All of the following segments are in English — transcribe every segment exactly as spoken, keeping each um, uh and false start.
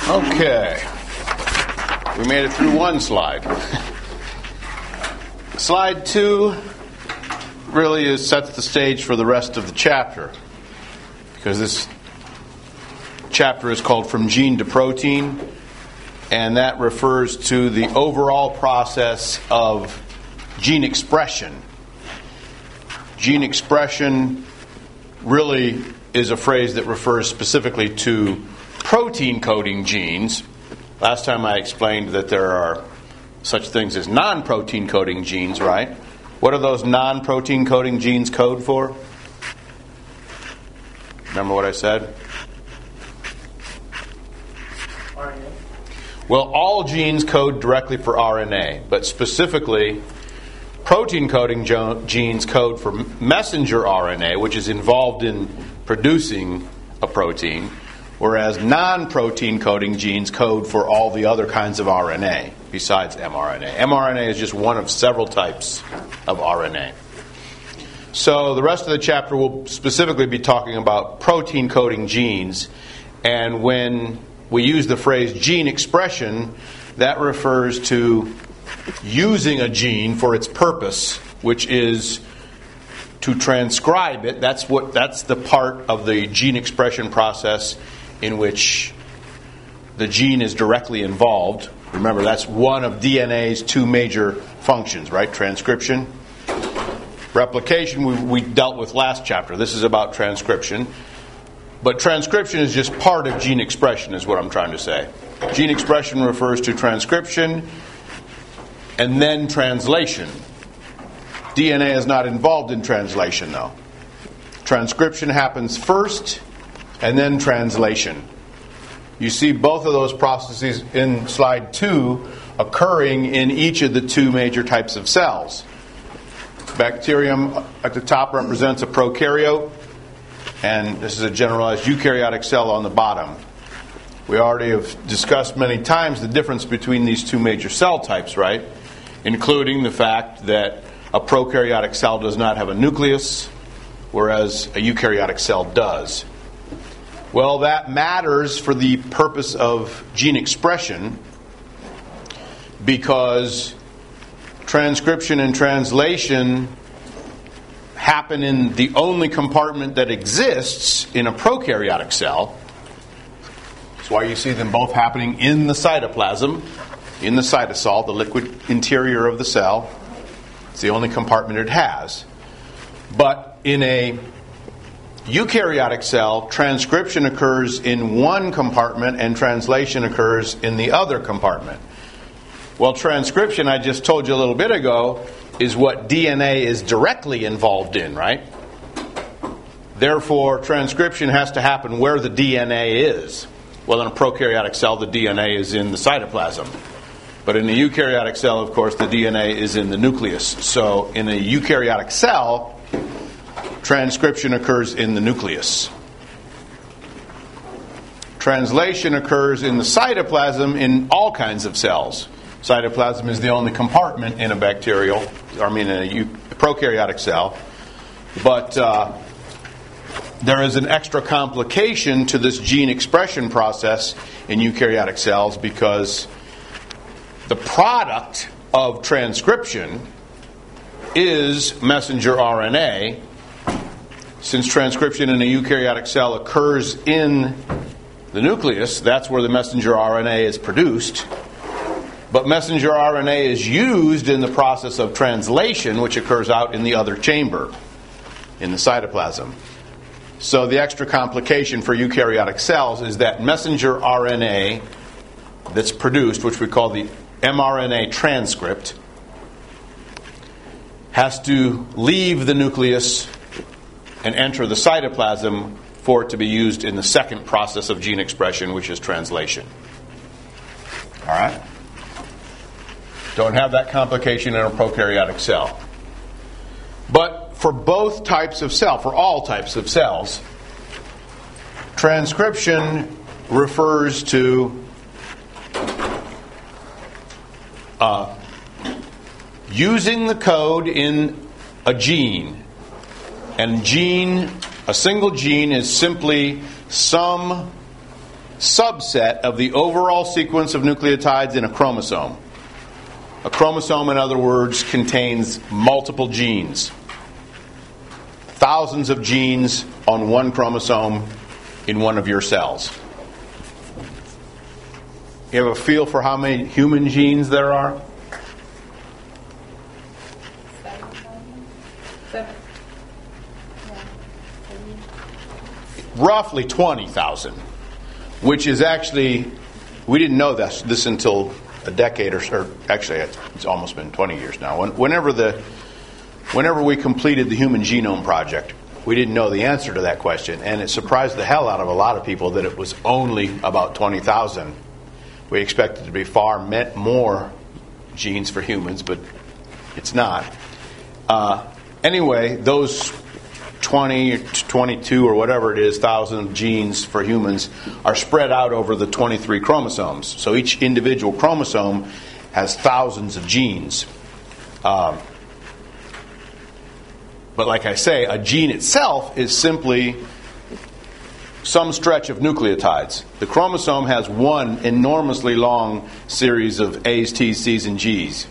Okay. We made it through one slide. Slide two really is, sets the stage for the rest of the chapter, because this chapter is called From Gene to Protein, and that refers to the overall process of gene expression. Gene expression really is a phrase that refers specifically to protein coding genes. Last time I explained that there are such things as non-protein coding genes, right? What are those non-protein coding genes code for? Remember what I said? R N A. Well, all genes code directly for R N A, but specifically, protein coding jo- genes code for messenger R N A, which is involved in producing a protein, whereas non-protein coding genes code for all the other kinds of R N A besides mRNA. mRNA is just one of several types of R N A. So the rest of the chapter will specifically be talking about protein coding genes, and when we use the phrase gene expression, that refers to using a gene for its purpose, which is to transcribe it. That's what that's the part of the gene expression process in which the gene is directly involved. Remember, that's one of D N A's two major functions, right? Transcription. Replication we, we dealt with last chapter. This is about transcription. But transcription is just part of gene expression, is what I'm trying to say. Gene expression refers to transcription and then translation. D N A is not involved in translation, though. Transcription happens first, and then translation. You see both of those processes in slide two occurring in each of the two major types of cells. Bacterium at the top represents a prokaryote, and this is a generalized eukaryotic cell on the bottom. We already have discussed many times the difference between these two major cell types, right? Including the fact that a prokaryotic cell does not have a nucleus, whereas a eukaryotic cell does. Well, that matters for the purpose of gene expression, because transcription and translation happen in the only compartment that exists in a prokaryotic cell. That's why you see them both happening in the cytoplasm, in the cytosol, the liquid interior of the cell. It's the only compartment it has. But in a eukaryotic cell, transcription occurs in one compartment and translation occurs in the other compartment. Well, transcription, I just told you a little bit ago, is what D N A is directly involved in, right? Therefore, transcription has to happen where the D N A is. Well, in a prokaryotic cell, the D N A is in the cytoplasm. But in a eukaryotic cell, of course, the D N A is in the nucleus. So in a eukaryotic cell, transcription occurs in the nucleus. Translation occurs in the cytoplasm in all kinds of cells. Cytoplasm is the only compartment in a bacterial, I mean in a eu- prokaryotic cell. But uh, there is an extra complication to this gene expression process in eukaryotic cells, because the product of transcription is messenger R N A. Since transcription in a eukaryotic cell occurs in the nucleus, that's where the messenger R N A is produced. But messenger R N A is used in the process of translation, which occurs out in the other chamber, in the cytoplasm. So the extra complication for eukaryotic cells is that messenger R N A that's produced, which we call the mRNA transcript, has to leave the nucleus and enter the cytoplasm for it to be used in the second process of gene expression, which is translation. All right? Don't have that complication in a prokaryotic cell. But for both types of cell, for all types of cells, transcription refers to uh, using the code in a gene. And gene, a single gene is simply some subset of the overall sequence of nucleotides in a chromosome. A chromosome, in other words, contains multiple genes. Thousands of genes on one chromosome in one of your cells. You have a feel for how many human genes there are? Seven. Roughly twenty thousand, which is actually, we didn't know this, this until a decade or so, actually it's almost been twenty years now. When, whenever the, whenever we completed the Human Genome Project, we didn't know the answer to that question, and it surprised the hell out of a lot of people that it was only about twenty thousand. We expected it to be far more genes for humans, but it's not. Uh, anyway, those twenty, twenty-two, or whatever it is, thousand genes for humans are spread out over the twenty-three chromosomes. So each individual chromosome has thousands of genes. Um, but like I say, a gene itself is simply some stretch of nucleotides. The chromosome has one enormously long series of A's, T's, C's, and G's.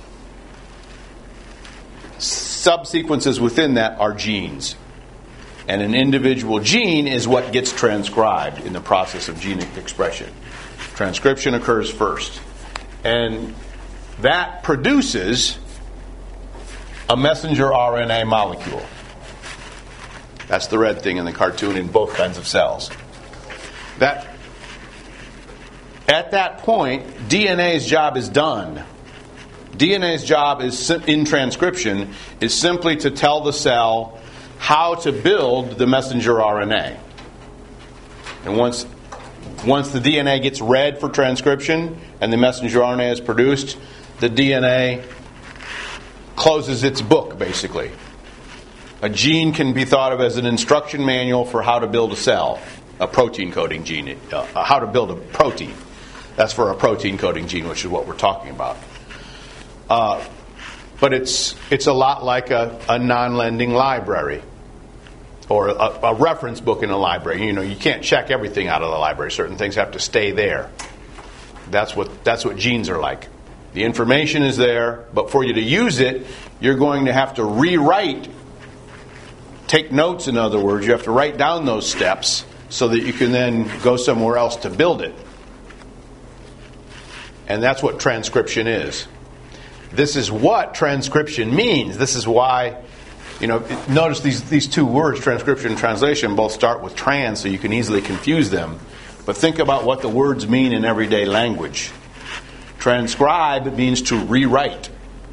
Subsequences within that are genes. And an individual gene is what gets transcribed in the process of gene expression. Transcription occurs first. And that produces a messenger R N A molecule. That's the red thing in the cartoon in both kinds of cells. That, at that point, D N A's job is done. D N A's job is in transcription is simply to tell the cell how to build the messenger R N A. And once once the D N A gets read for transcription and the messenger R N A is produced, the D N A closes its book, basically. A gene can be thought of as an instruction manual for how to build a cell, a protein coding gene, uh, how to build a protein. That's for a protein coding gene, which is what we're talking about. Uh, but it's it's a lot like a, a non-lending library or a, a reference book in a library. You know, you can't check everything out of the library. Certain things have to stay there. That's what that's what genes are like. The information is there, but for you to use it, you're going to have to rewrite. Take notes, in other words. You have to write down those steps so that you can then go somewhere else to build it. And that's what transcription is. This is what transcription means. This is why, you know, notice these, these two words, transcription and translation, both start with trans, so you can easily confuse them. But think about what the words mean in everyday language. Transcribe means to rewrite.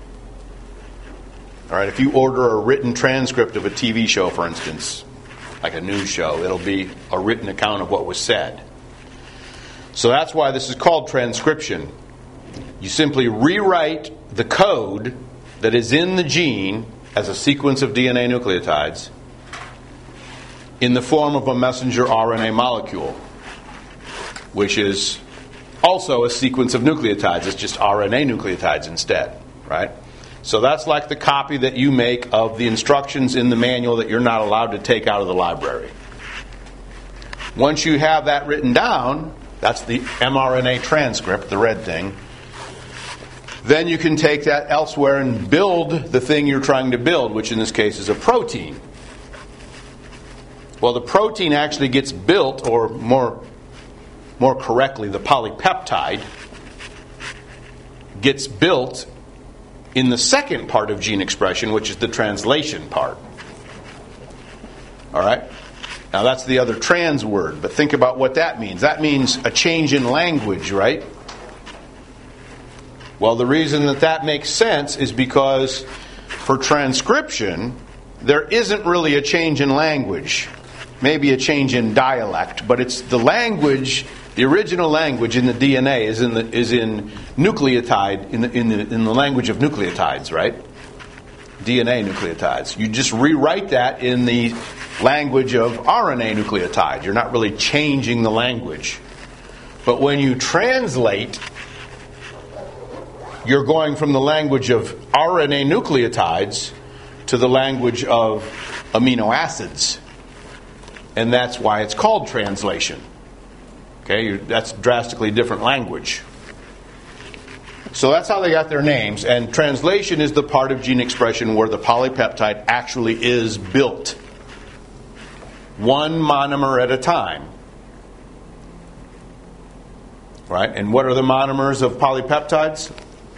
All right, if you order a written transcript of a T V show, for instance, like a news show, it'll be a written account of what was said. So that's why this is called transcription. You simply rewrite the code that is in the gene as a sequence of D N A nucleotides in the form of a messenger R N A molecule, which is also a sequence of nucleotides. It's just R N A nucleotides instead, right? So that's like the copy that you make of the instructions in the manual that you're not allowed to take out of the library. Once you have that written down, that's the mRNA transcript, the red thing, then you can take that elsewhere and build the thing you're trying to build, which in this case is a protein. Well, the protein actually gets built, or more, more correctly, the polypeptide gets built in the second part of gene expression, which is the translation part. All right? Now that's the other trans word, but think about what that means. That means a change in language, right? Well, the reason that that makes sense is because for transcription, there isn't really a change in language. Maybe a change in dialect, but it's the language, the original language in the D N A is in the is in nucleotide in the in the in the language of nucleotides, right? D N A nucleotides. You just rewrite that in the language of R N A nucleotides. You're not really changing the language. But when you translate, you're going from the language of R N A nucleotides to the language of amino acids. And that's why it's called translation. Okay, you, that's drastically different language. So that's how they got their names. And translation is the part of gene expression where the polypeptide actually is built. One monomer at a time. Right? And what are the monomers of polypeptides?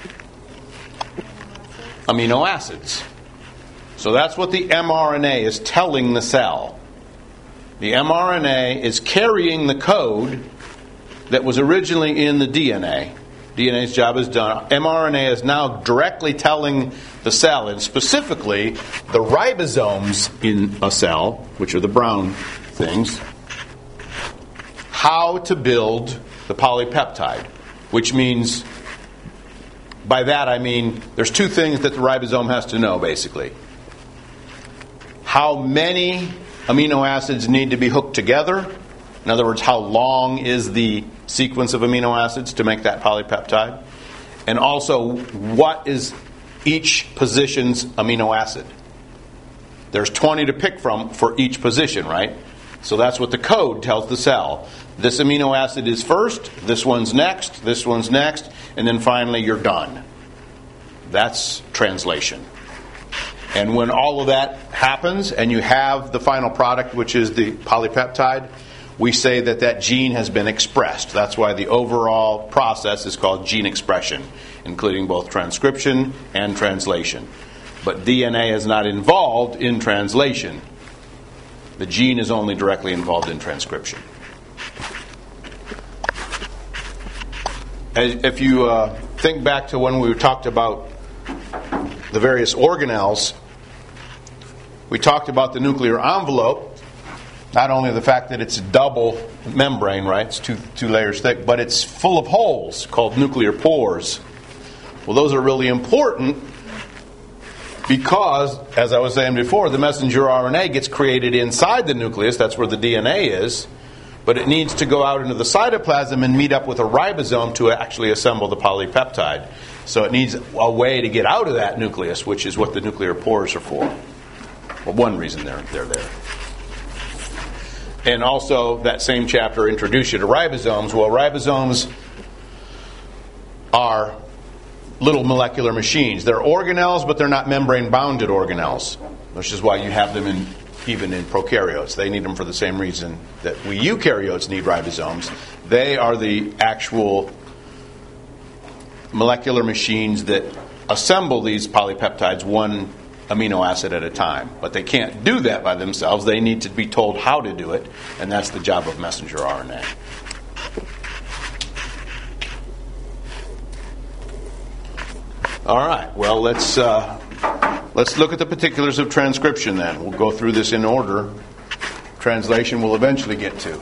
Amino acids. So that's what the mRNA is telling the cell. The mRNA is carrying the code that was originally in the D N A. D N A's job is done. mRNA is now directly telling the cell, and specifically the ribosomes in a cell, which are the brown things, how to build the polypeptide. Which means, by that I mean, there's two things that the ribosome has to know, basically. How many amino acids need to be hooked together. In other words, how long is the sequence of amino acids to make that polypeptide? And also, what is each position's amino acid? There's twenty to pick from for each position, right? So that's what the code tells the cell. This amino acid is first, this one's next, this one's next, and then finally you're done. That's translation. And when all of that happens and you have the final product, which is the polypeptide, we say that that gene has been expressed. That's why the overall process is called gene expression, including both transcription and translation. But D N A is not involved in translation. The gene is only directly involved in transcription. As, if you uh, think back to when we talked about the various organelles, we talked about the nuclear envelope, not only the fact that it's a double membrane, right, it's two, two layers thick, but it's full of holes called nuclear pores. Well, those are really important because, as I was saying before, the messenger R N A gets created inside the nucleus, that's where the D N A is, but it needs to go out into the cytoplasm and meet up with a ribosome to actually assemble the polypeptide. So it needs a way to get out of that nucleus, which is what the nuclear pores are for. Well, one reason they're, they're there. And also, that same chapter introduced you to ribosomes. Well, ribosomes are little molecular machines. They're organelles, but they're not membrane-bounded organelles, which is why you have them in even in prokaryotes. They need them for the same reason that we eukaryotes need ribosomes. They are the actual molecular machines that assemble these polypeptides one amino acid at a time. But they can't do that by themselves. They need to be told how to do it, and that's the job of messenger R N A. All right, well, let's uh, let's look at the particulars of transcription then. We'll go through this in order. Translation we'll eventually get to.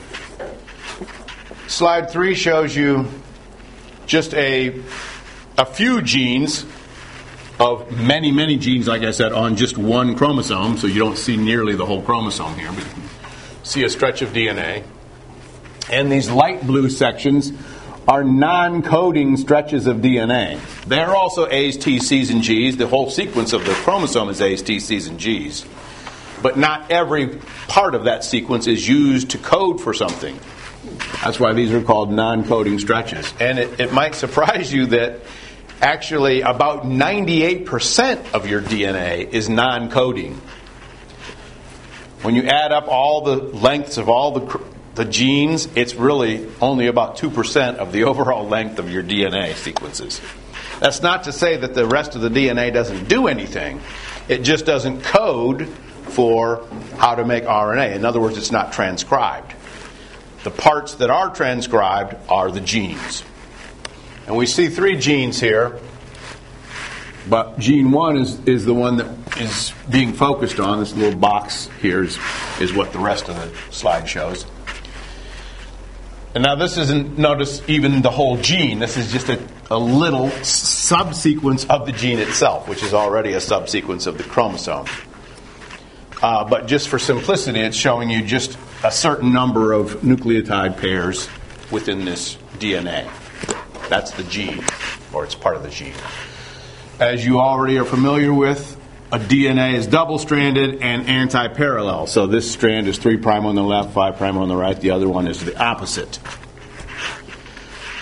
Slide three shows you just a a few genes of many, many genes, like I said, on just one chromosome, so you don't see nearly the whole chromosome here, but you can see a stretch of D N A. And these light blue sections are non-coding stretches of D N A. They're also A's, T's, C's, and G's. The whole sequence of the chromosome is A's, T's, C's, and G's. But not every part of that sequence is used to code for something. That's why these are called non-coding stretches. And it, it might surprise you that actually about ninety-eight percent of your D N A is non-coding. When you add up all the lengths of all the the genes, it's really only about two percent of the overall length of your D N A sequences. That's not to say that the rest of the D N A doesn't do anything. It just doesn't code for how to make R N A. In other words, it's not transcribed. The parts that are transcribed are the genes. And we see three genes here, but gene one is, is the one that is being focused on. This little box here is, is what the rest of the slide shows. And now this isn't, notice, even the whole gene. This is just a, a little subsequence of the gene itself, which is already a subsequence of the chromosome. Uh, but just for simplicity, it's showing you just a certain number of nucleotide pairs within this D N A. That's the gene, or it's part of the gene. As you already are familiar with, a D N A is double-stranded and anti-parallel. So this strand is three prime on the left, five prime on the right. The other one is the opposite.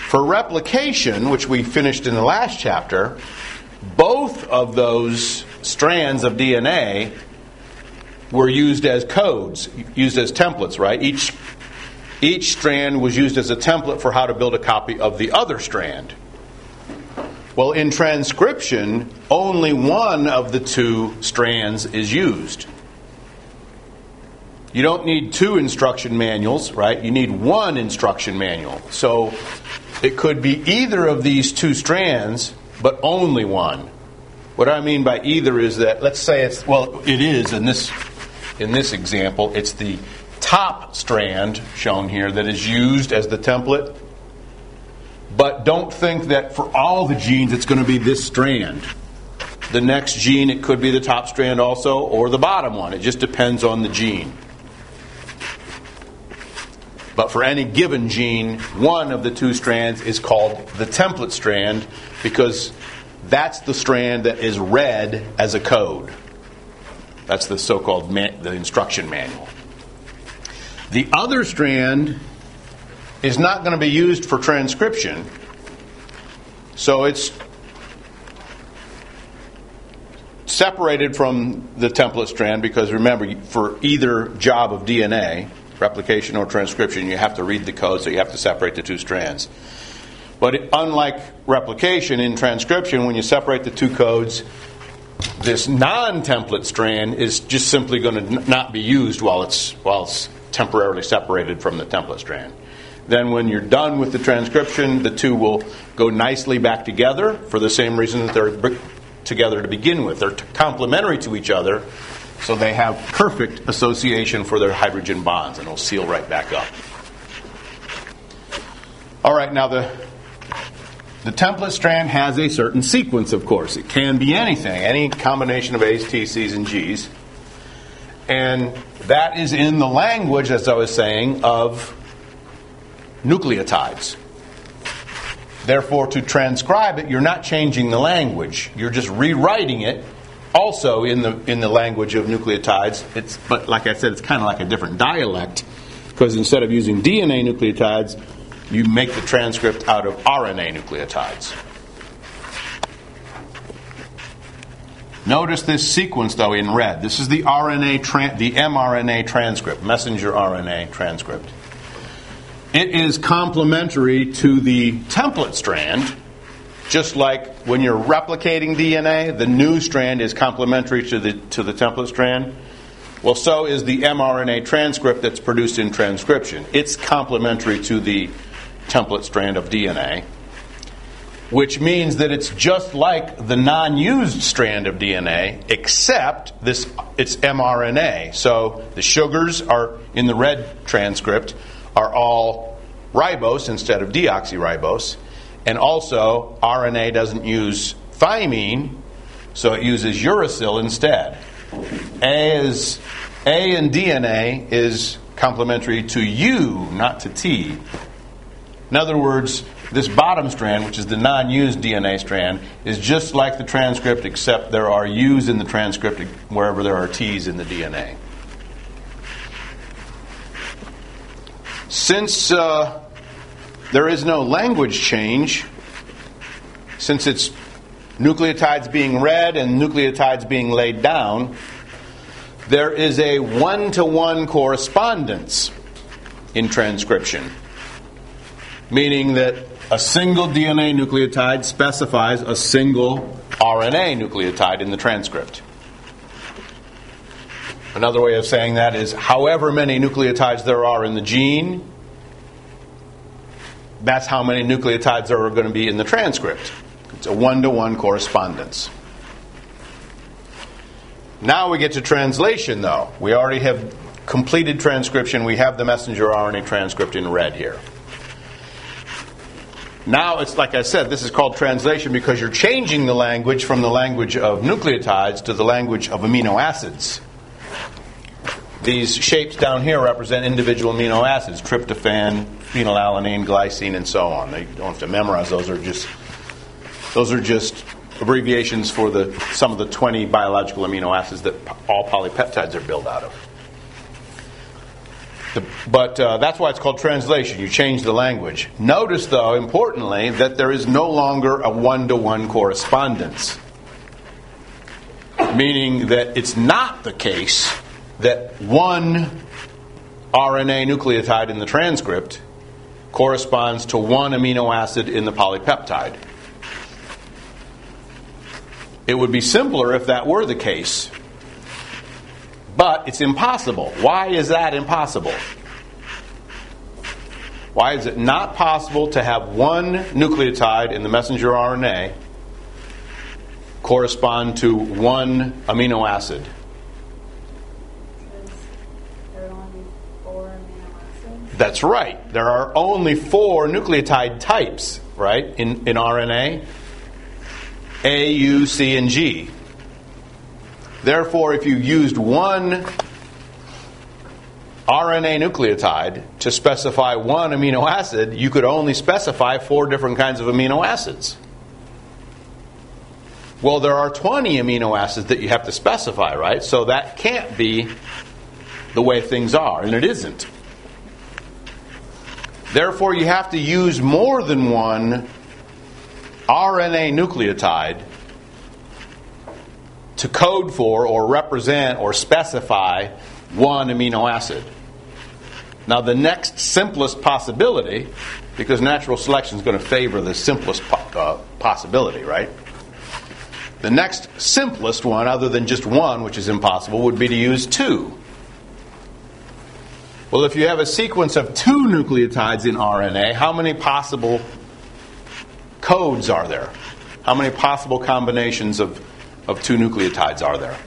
For replication, which we finished in the last chapter, both of those strands of D N A were used as codes, used as templates, right? Each, each strand was used as a template for how to build a copy of the other strand. Well, in transcription, only one of the two strands is used. You don't need two instruction manuals, right? You need one instruction manual. So it could be either of these two strands, but only one. What I mean by either is that, let's say it's, well, it is in this in this example, it's the top strand shown here that is used as the template. But don't think that for all the genes it's going to be this strand. The next gene, it could be the top strand also, or the bottom one. It just depends on the gene. But for any given gene, one of the two strands is called the template strand because that's the strand that is read as a code. That's the so-called man- the instruction manual. The other strand is not going to be used for transcription, so it's separated from the template strand because remember, for either job of D N A, replication or transcription, you have to read the code, so you have to separate the two strands. But it, unlike replication, in transcription, when you separate the two codes, this non-template strand is just simply going to n- not be used while it's while it's temporarily separated from the template strand. Then when you're done with the transcription, the two will go nicely back together for the same reason that they're b- together to begin with. They're t- complementary to each other, so they have perfect association for their hydrogen bonds, and it'll seal right back up. All right, now the the template strand has a certain sequence, of course. It can be anything, any combination of A's, T's, C's, and G's. And that is in the language, as I was saying, of nucleotides. Therefore, to transcribe it, you're not changing the language. You're just rewriting it also in the in the language of nucleotides. It's but like I said, it's kind of like a different dialect because instead of using D N A nucleotides, you make the transcript out of R N A nucleotides. Notice this sequence, though, in red. This is the R N A, tra- the mRNA transcript, messenger R N A transcript. It is complementary to the template strand, just like when you're replicating D N A, the new strand is complementary to the to the template strand. Well, so is the mRNA transcript that's produced in transcription. It's complementary to the template strand of D N A, which means that it's just like the non-used strand of D N A, except this it's mRNA. So the sugars are in the red transcript are all ribose instead of deoxyribose, and also R N A doesn't use thymine, so it uses uracil instead. A is A in D N A is complementary to U, not to T. In other words, this bottom strand, which is the non-used D N A strand, is just like the transcript, except there are U's in the transcript wherever there are T's in the D N A. Since uh, there is no language change, since it's nucleotides being read and nucleotides being laid down, there is a one-to-one correspondence in transcription. Meaning that a single D N A nucleotide specifies a single R N A nucleotide in the transcript. Another way of saying that is however many nucleotides there are in the gene, that's how many nucleotides there are going to be in the transcript. It's a one-to-one correspondence. Now we get to translation, though. We already have completed transcription. We have the messenger R N A transcript in red here. Now, it's like I said, this is called translation because you're changing the language from the language of nucleotides to the language of amino acids. These shapes down here represent individual amino acids, tryptophan, phenylalanine, glycine, and so on. They don't have to memorize those. Are just those are just abbreviations for the some of the twenty biological amino acids that all polypeptides are built out of. The, but uh, that's why it's called translation. You change the language. Notice, though, importantly, that there is no longer a one-to-one correspondence. Meaning that it's not the case that one R N A nucleotide in the transcript corresponds to one amino acid in the polypeptide. It would be simpler if that were the case. But it's impossible. Why is that impossible? Why is it not possible to have one nucleotide in the messenger R N A correspond to one amino acid? There are only four amino acids. That's right. There are only four nucleotide types, right, in, in R N A. A, U, C, and G. Therefore, if you used one R N A nucleotide to specify one amino acid, you could only specify four different kinds of amino acids. Well, there are twenty amino acids that you have to specify, right? So that can't be the way things are, and it isn't. Therefore, you have to use more than one R N A nucleotide to code for or represent or specify one amino acid. Now, the next simplest possibility, because natural selection is going to favor the simplest po- uh, possibility, right? The next simplest one, other than just one, which is impossible, would be to use two. Well, if you have a sequence of two nucleotides in R N A, how many possible codes are there? How many possible combinations of, of two nucleotides are there?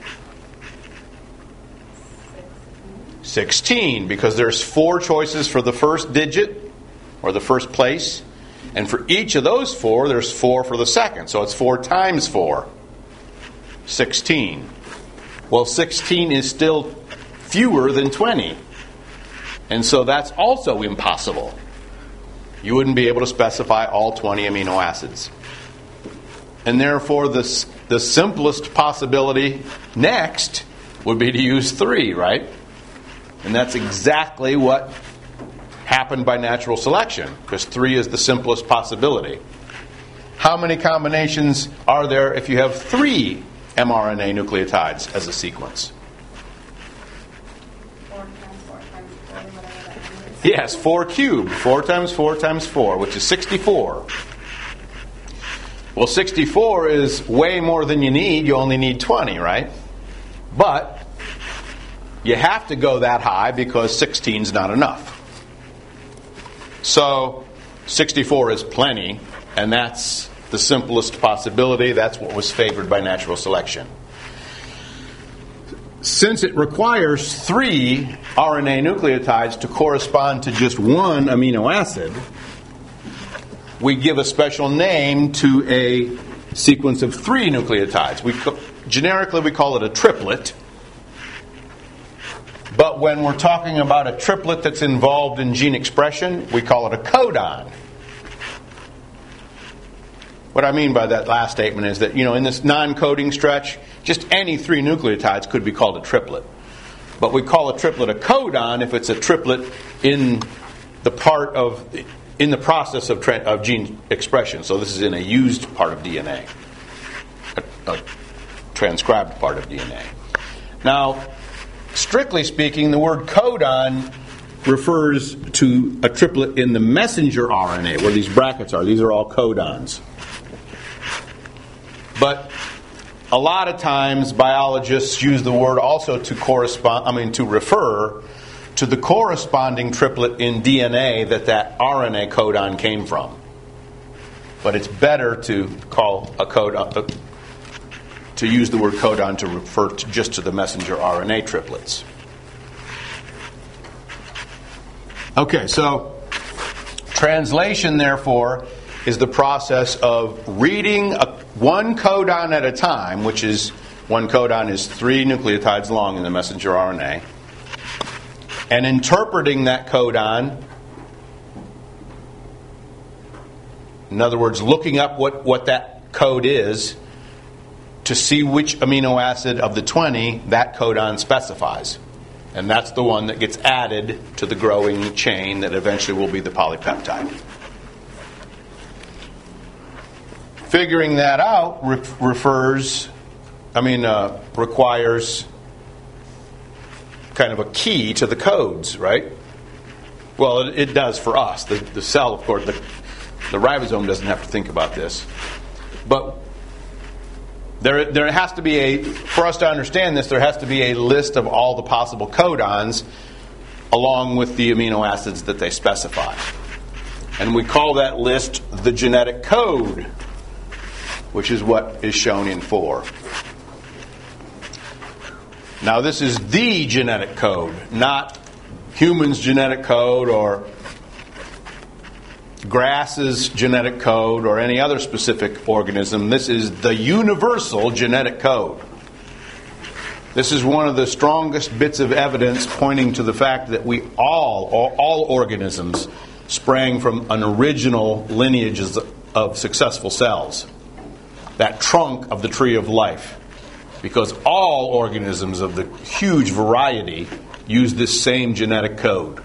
sixteen, because there's four choices for the first digit, or the first place, and for each of those four, there's four for the second. So it's four times four. sixteen. Well, sixteen is still fewer than twenty. And so that's also impossible. You wouldn't be able to specify all twenty amino acids. And therefore, the, the simplest possibility next would be to use three, right? And that's exactly what happened by natural selection, because three is the simplest possibility. How many combinations are there if you have three mRNA nucleotides as a sequence? Four times four times four, whatever that number is. Yes, four cubed. Four times four times four, which is sixty-four. Well, sixty-four is way more than you need. You only need twenty, right? But you have to go that high because sixteen is not enough. So sixty-four is plenty, and that's the simplest possibility. That's what was favored by natural selection. Since it requires three R N A nucleotides to correspond to just one amino acid, we give a special name to a sequence of three nucleotides. We generically we call it a triplet. But when we're talking about a triplet that's involved in gene expression, we call it a codon. What I mean by that last statement is that, you know, in this non-coding stretch, just any three nucleotides could be called a triplet. But we call a triplet a codon if it's a triplet in the part of, in the process of, tra- of gene expression. So this is in a used part of D N A, a, a transcribed part of D N A. Now, strictly speaking, the word codon refers to a triplet in the messenger R N A, where these brackets are. These are all codons. But a lot of times biologists use the word also to correspond, I mean to refer to the corresponding triplet in D N A that that R N A codon came from. But it's better to call a codon, uh, to use the word codon to refer to just to the messenger R N A triplets. Okay, so translation, therefore, is the process of reading a, one codon at a time, which is, one codon is three nucleotides long in the messenger R N A, and interpreting that codon, in other words, looking up what, what that code is to see which amino acid of the twenty that codon specifies. And that's the one that gets added to the growing chain that eventually will be the polypeptide. Figuring that out re- refers, I mean, uh, requires kind of a key to the codes, right? Well, it, it does for us. The, the cell, of course, the, the ribosome doesn't have to think about this. But there, there has to be a, for us to understand this, there has to be a list of all the possible codons along with the amino acids that they specify. And we call that list the genetic code, which is what is shown in four. Now, this is the genetic code, not humans' genetic code or grass's genetic code or any other specific organism. This is the universal genetic code. This is one of the strongest bits of evidence pointing to the fact that we all, all, all organisms, sprang from an original lineage of successful cells. That trunk of the tree of life. Because all organisms of the huge variety use this same genetic code.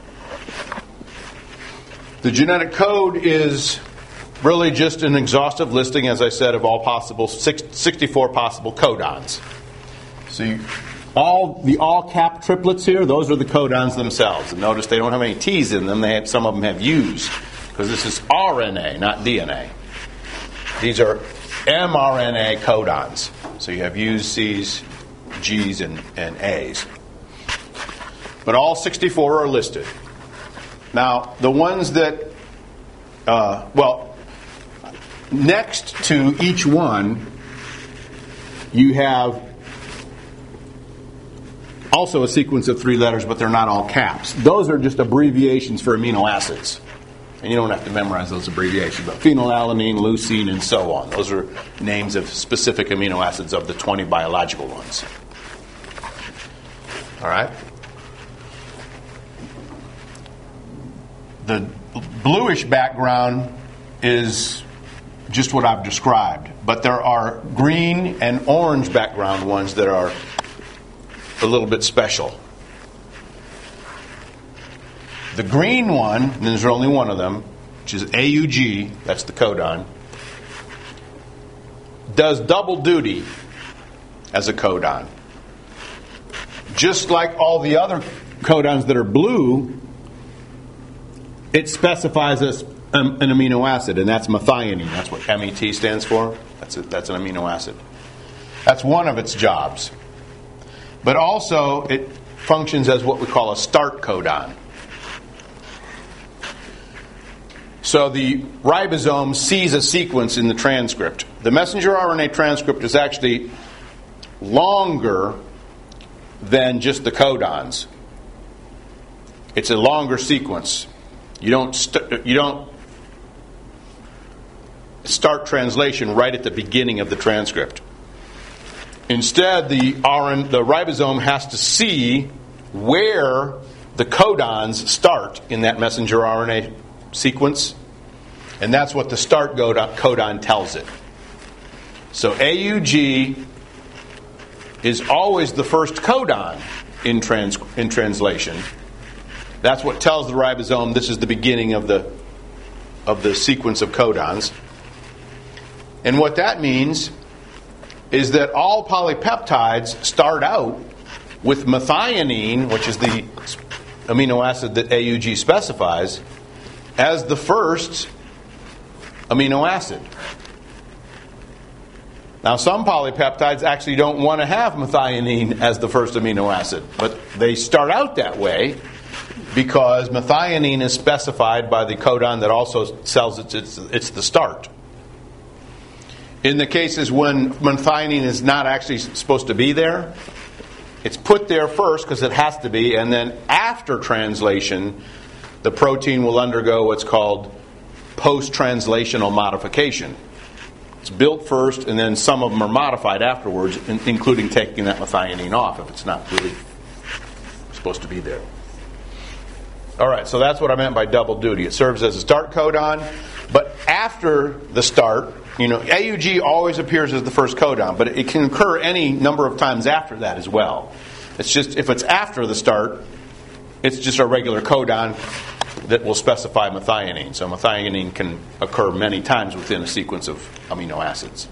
The genetic code is really just an exhaustive listing, as I said, of all possible sixty-four possible codons. So you, all the all cap triplets here, those are the codons themselves. And notice they don't have any T's in them. They have, some of them have U's because this is R N A, not D N A. These are mRNA codons. So you have U's, C's, G's, and, and A's. But all sixty-four are listed. Now, the ones that, uh, well, next to each one, you have also a sequence of three letters, but they're not all caps. Those are just abbreviations for amino acids. And you don't have to memorize those abbreviations, but phenylalanine, leucine, and so on. Those are names of specific amino acids of the twenty biological ones. All right? The bluish background is just what I've described, but there are green and orange background ones that are a little bit special. The green one, and there's only one of them, which is A U G, that's the codon, does double duty as a codon. Just like all the other codons that are blue, it specifies as um, an amino acid, and that's methionine. That's what M E T stands for. That's a, that's an amino acid. That's one of its jobs. But also, it functions as what we call a start codon. So the ribosome sees a sequence in the transcript. The messenger R N A transcript is actually longer than just the codons. It's a longer sequence. You don't st- you don't start translation right at the beginning of the transcript. Instead, the R N, the ribosome has to see where the codons start in that messenger R N A sequence, and that's what the start codon tells it. So A U G is always the first codon in trans in translation. That's what tells the ribosome this is the beginning of the of the sequence of codons. And what that means is that all polypeptides start out with methionine, which is the amino acid that A U G specifies, as the first amino acid. Now, some polypeptides actually don't want to have methionine as the first amino acid, but they start out that way because methionine is specified by the codon that also tells it it's, it's the start. In the cases when methionine is not actually supposed to be there, it's put there first because it has to be, and then after translation, the protein will undergo what's called post-translational modification. It's built first, and then some of them are modified afterwards, including taking that methionine off if it's not really supposed to be there. All right, so that's what I meant by double duty. It serves as a start codon, but after the start, you know, A U G always appears as the first codon, but it can occur any number of times after that as well. It's just, if it's after the start, it's just a regular codon that will specify methionine. So methionine can occur many times within a sequence of amino acids.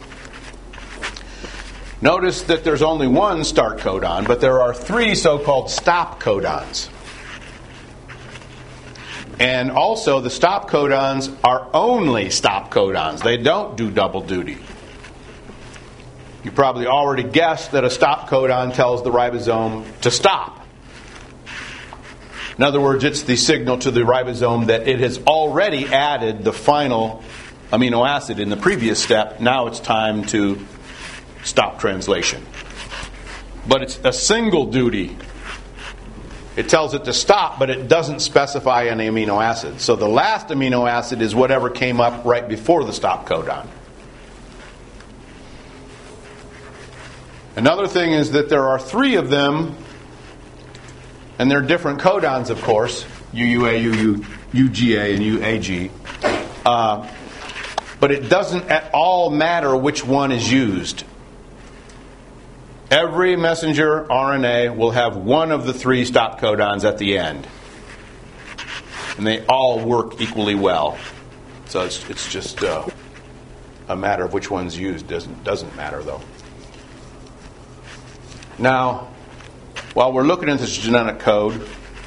Notice that there's only one start codon, but there are three so-called stop codons. And also, the stop codons are only stop codons. They don't do double duty. You probably already guessed that a stop codon tells the ribosome to stop. In other words, it's the signal to the ribosome that it has already added the final amino acid in the previous step. Now it's time to stop translation. But it's a single duty. It tells it to stop, but it doesn't specify any amino acid. So the last amino acid is whatever came up right before the stop codon. Another thing is that there are three of them, and they're different codons, of course, U U A, U U, U G A, and U A G. Uh, but it doesn't at all matter which one is used. Every messenger R N A will have one of the three stop codons at the end. And they all work equally well. So it's, it's just uh, a matter of which one's used. Doesn't, doesn't matter, though. Now, while we're looking at this genetic code,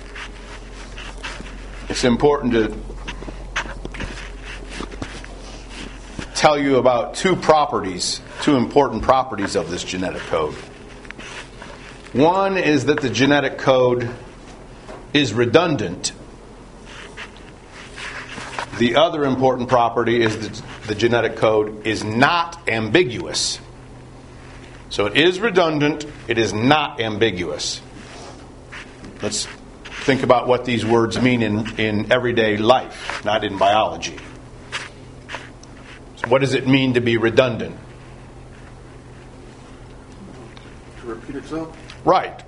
it's important to tell you about two properties, two important properties of this genetic code. One is that the genetic code is redundant. The other important property is that the genetic code is not ambiguous. So it is redundant, it is not ambiguous. Let's think about what these words mean in, in everyday life, not in biology. So what does it mean to be redundant? To repeat itself? Right.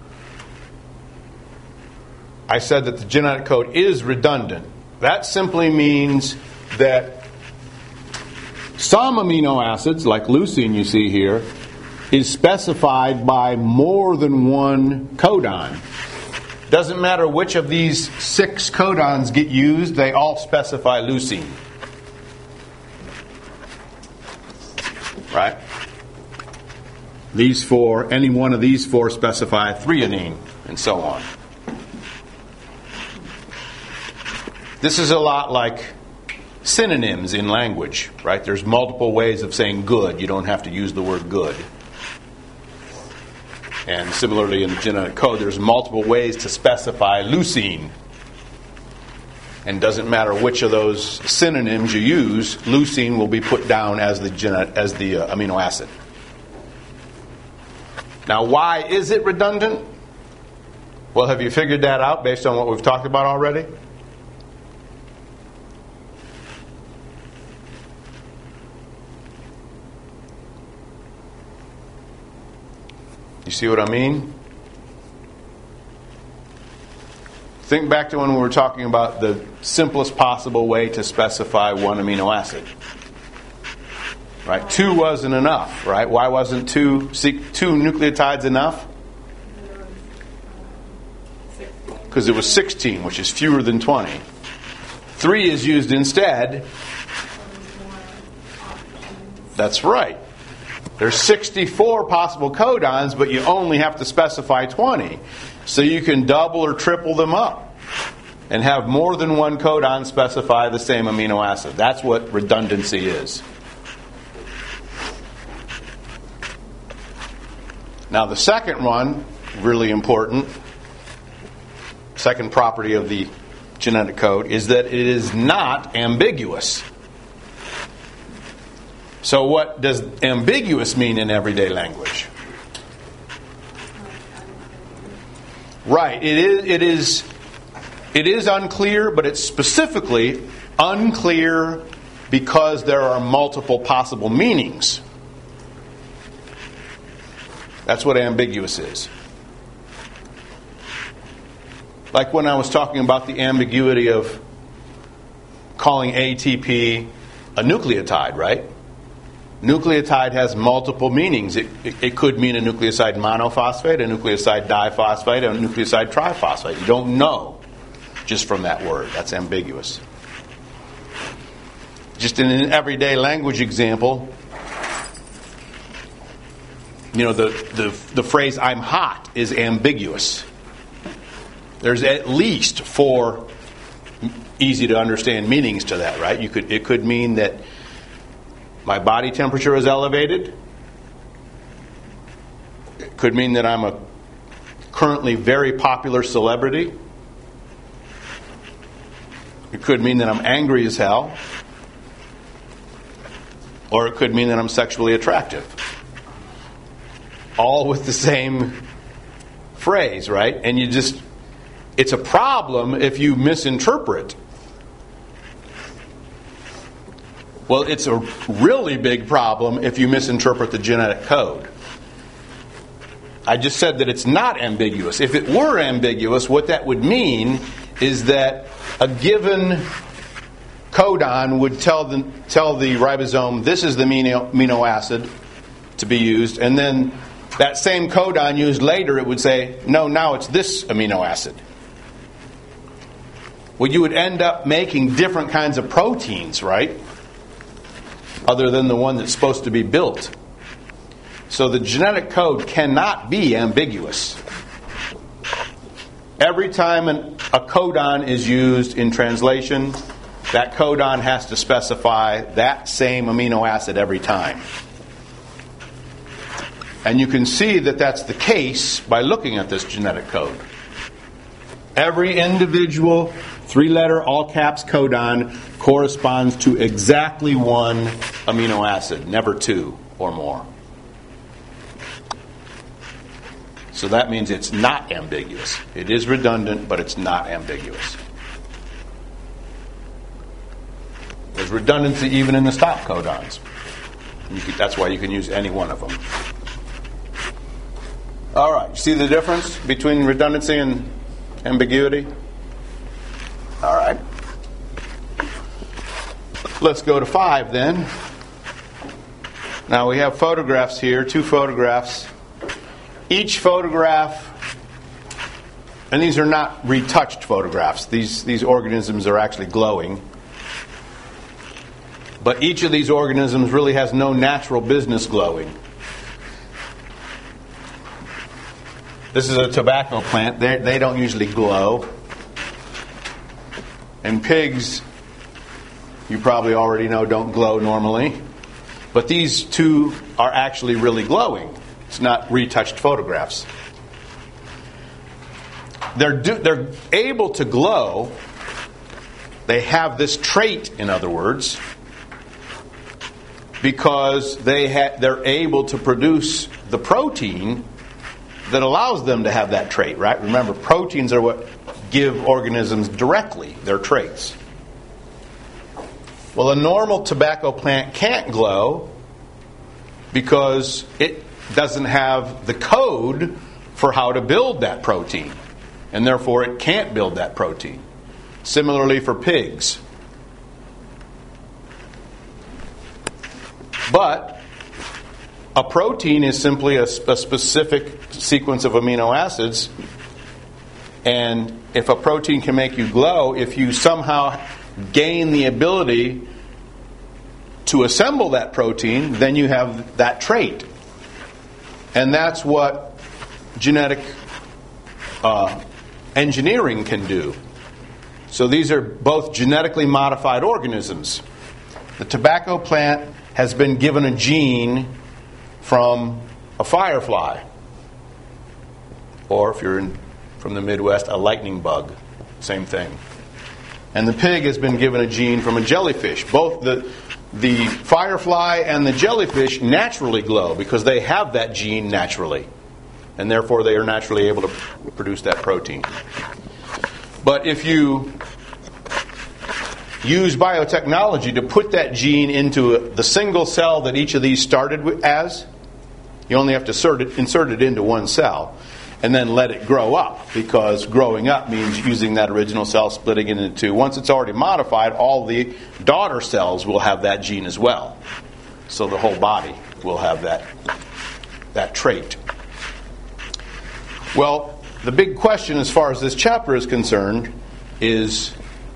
I said that the genetic code is redundant. That simply means that some amino acids, like leucine you see here, is specified by more than one codon. Doesn't matter which of these six codons get used, they all specify leucine. Right? These four, any one of these four specify threonine, and so on. This is a lot like synonyms in language, right? There's multiple ways of saying good. You don't have to use the word good. And similarly in the genetic code, there's multiple ways to specify leucine. And doesn't matter which of those synonyms you use, leucine will be put down as the genet- as the uh, amino acid. Now, why is it redundant? Well, have you figured that out based on what we've talked about already? You see what I mean? Think back to when we were talking about the simplest possible way to specify one amino acid. Right? Two wasn't enough, right? Why wasn't two two nucleotides enough? Because it was sixteen, which is fewer than twenty. Three is used instead. That's right. There's sixty-four possible codons, but you only have to specify twenty. So you can double or triple them up and have more than one codon specify the same amino acid. That's what redundancy is. Now the second one, really important, second property of the genetic code, is that it is not ambiguous. So what does ambiguous mean in everyday language? Right. It is, it is, it is unclear, but it's specifically unclear because there are multiple possible meanings. That's what ambiguous is. Like when I was talking about the ambiguity of calling A T P a nucleotide, right? nucleotide has multiple meanings. It, it, it could mean a nucleoside monophosphate, a nucleoside diphosphate, a nucleoside triphosphate. You don't know just from that word. That's ambiguous. Just in an everyday language example, you know, the, the, the phrase "I'm hot" is ambiguous. There's at least four easy to understand meanings to that, right? You could it could mean that my body temperature is elevated. It could mean that I'm a currently very popular celebrity. It could mean that I'm angry as hell. Or it could mean that I'm sexually attractive. All with the same phrase, right? And you just, it's a problem if you misinterpret. Well, it's a really big problem if you misinterpret the genetic code. I just said that it's not ambiguous. If it were ambiguous, what that would mean is that a given codon would tell the tell the ribosome this is the amino, amino acid to be used, and then that same codon used later, it would say, no, now it's this amino acid. Well, you would end up making different kinds of proteins, right? Other than the one that's supposed to be built. So the genetic code cannot be ambiguous. Every time an, a codon is used in translation, that codon has to specify that same amino acid every time. And you can see that that's the case by looking at this genetic code. Every individual three-letter all-caps codon corresponds to exactly one amino acid, never two or more. So that means it's not ambiguous. It is redundant, but it's not ambiguous. There's redundancy even in the stop codons. You could, that's why you can use any one of them. All right, you see the difference between redundancy and ambiguity? All right. Let's go to five then. Now we have photographs here, two photographs. Each photograph, and these are not retouched photographs. These, these organisms are actually glowing. But each of these organisms really has no natural business glowing. This is a tobacco plant. They they don't usually glow. And pigs, you probably already know, don't glow normally. But these two are actually really glowing. It's not retouched photographs. They're do, they're able to glow. They have this trait, in other words, because they ha- they're able to produce the protein that allows them to have that trait, right? Remember, proteins are what give organisms directly their traits. Well, a normal tobacco plant can't glow because it doesn't have the code for how to build that protein, and therefore it can't build that protein. Similarly for pigs. But a protein is simply a, a specific sequence of amino acids, and if a protein can make you glow, if you somehow gain the ability to assemble that protein, then you have that trait. And that's what genetic uh, engineering can do. So these are both genetically modified organisms. The tobacco plant has been given a gene from a firefly. Or if you're in, from the Midwest, a lightning bug. Same thing. And the pig has been given a gene from a jellyfish. Both the the firefly and the jellyfish naturally glow because they have that gene naturally. And therefore they are naturally able to produce that protein. But if you use biotechnology to put that gene into the single cell that each of these started as, you only have to insert it, insert it into one cell and then let it grow up, because growing up means using that original cell, splitting it into two. Once it's already modified, all the daughter cells will have that gene as well. So the whole body will have that, that trait. Well, the big question as far as this chapter is concerned is,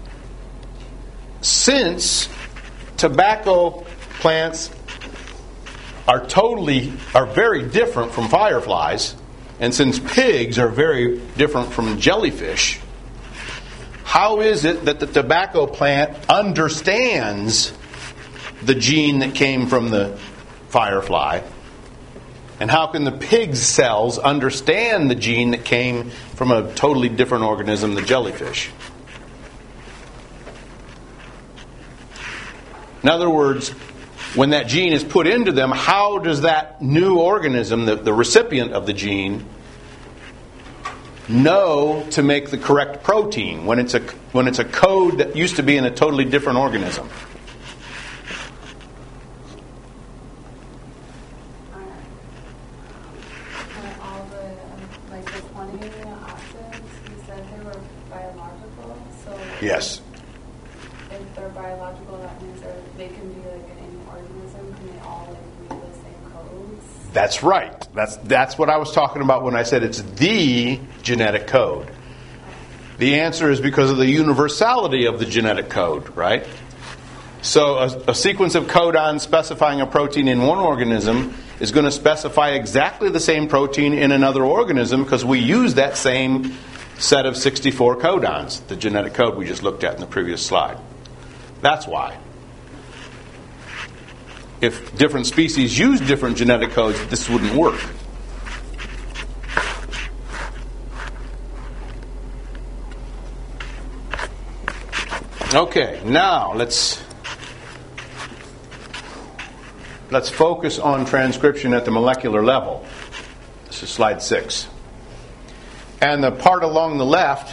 since tobacco plants are totally are very different from fireflies, and since pigs are very different from jellyfish, how is it that the tobacco plant understands the gene that came from the firefly? And how can the pig's cells understand the gene that came from a totally different organism, the jellyfish? In other words, when that gene is put into them, how does that new organism, the, the recipient of the gene, know to make the correct protein when it's a when it's a code that used to be in a totally different organism? Are all the, like the twenty amino acids, you said they were biological, so Yes. if they're biological, that means they're, they can be like in any organism, can they all like read the same codes? That's right. That's that's what I was talking about when I said it's the genetic code. The answer is because of the universality of the genetic code, right? So a, a sequence of codons specifying a protein in one organism is going to specify exactly the same protein in another organism because we use that same set of sixty-four codons, the genetic code we just looked at in the previous slide. That's why. If different species use different genetic codes, this wouldn't work. Okay, now let's let's focus on transcription at the molecular level. This is slide six. And the part along the left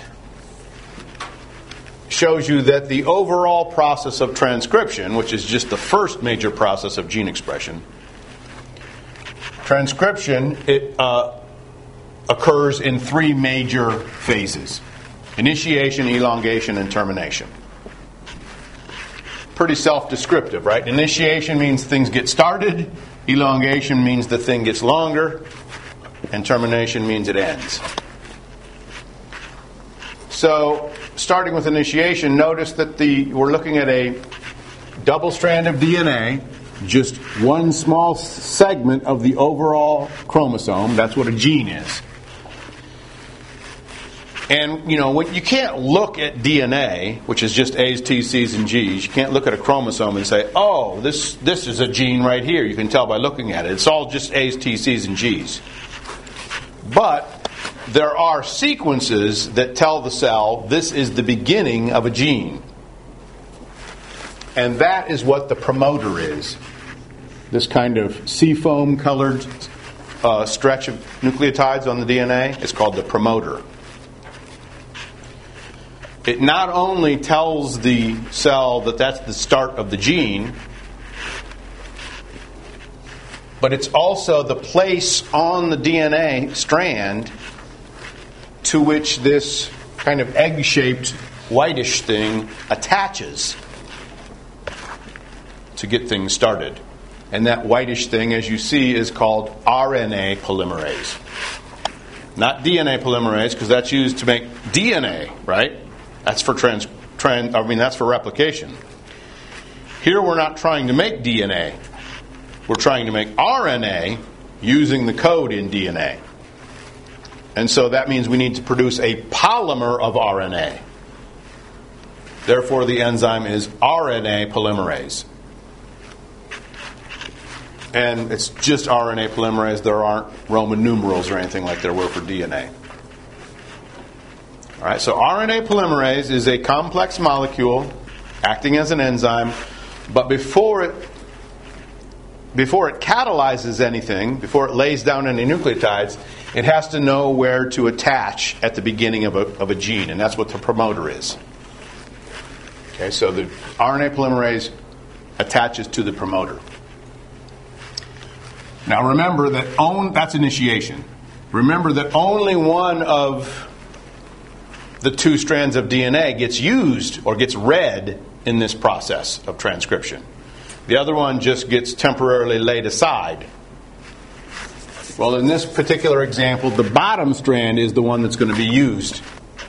shows you that the overall process of transcription, which is just the first major process of gene expression, transcription it uh, occurs in three major phases: initiation, elongation, and termination. Pretty self-descriptive, right? Initiation means things get started, elongation means the thing gets longer, and termination means it ends. So, starting with initiation, notice that the we're looking at a double strand of D N A, just one small segment of the overall chromosome. That's what a gene is. And, you know, when, you can't look at D N A, which is just A's, T's, C's, and G's. You can't look at a chromosome and say, oh, this this is a gene right here. You can tell by looking at it. It's all just A's, T's, C's, and G's. But there are sequences that tell the cell this is the beginning of a gene. And that is what the promoter is. This kind of seafoam colored uh, stretch of nucleotides on the D N A is called the promoter. It not only tells the cell that that's the start of the gene, but it's also the place on the D N A strand to which this kind of egg-shaped whitish thing attaches to get things started. And that whitish thing, as you see, is called R N A polymerase. Not D N A polymerase, because that's used to make D N A, right? That's for trans, trans I mean that's for replication. Here we're not trying to make D N A. We're trying to make R N A using the code in D N A. And so that means we need to produce a polymer of R N A. Therefore, the enzyme is R N A polymerase. And it's just R N A polymerase. There aren't Roman numerals or anything like there were for D N A. All right, so R N A polymerase is a complex molecule acting as an enzyme, but before it before it catalyzes anything, before it lays down any nucleotides, it has to know where to attach at the beginning of a, of a gene, and that's what the promoter is. Okay, so the R N A polymerase attaches to the promoter. Now remember that on, that's initiation. Remember that only one of the two strands of D N A gets used or gets read in this process of transcription. The other one just gets temporarily laid aside. Well, in this particular example, the bottom strand is the one that's going to be used.